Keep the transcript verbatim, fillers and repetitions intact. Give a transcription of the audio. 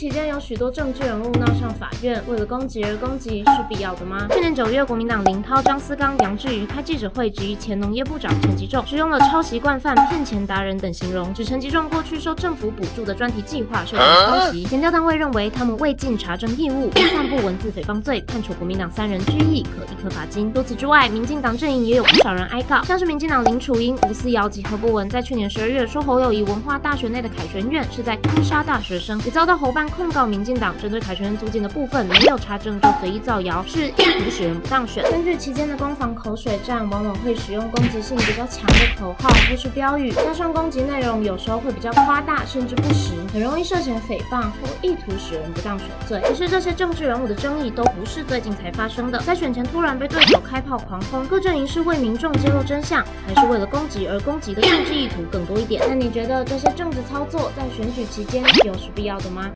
期间有许多政治人物闹上法院，为了攻击而攻击是必要的吗？去年九月，国民党林涛、张思刚、杨志瑜开记者会，质疑前农业部长陈吉仲使用了抄袭惯犯、骗钱达人等形容，指陈吉仲过去受政府补助的专题计划涉嫌抄袭。检调单位认为他们未尽查证义务，误散布文字诽谤罪，判处国民党三人拘役，可一颗罚金。除此之外，民进党阵营也有不少人哀告，像是民进党林楚英、吴思瑶及何博文，在去年十二月说侯友宜文化大学内的凯旋院是在坑杀大学生，也遭到侯办控告民进党针对凯旋院租金的部分没有查证就随意造谣，是意图使人不当选。根据期间的攻防口水战，往往会使用攻击性比较强的口号或是标语，加上攻击内容有时候会比较夸大甚至不实，很容易涉嫌诽谤或意图使人不当选罪。可是这些政治人物的争议都不是最近才发生的，在选前突然被对手开炮狂轰，各阵营是为民众揭露真相，还是为了攻击而攻击的政治意图更多一点？那你觉得这些政治操作在选举期间有是必要的吗？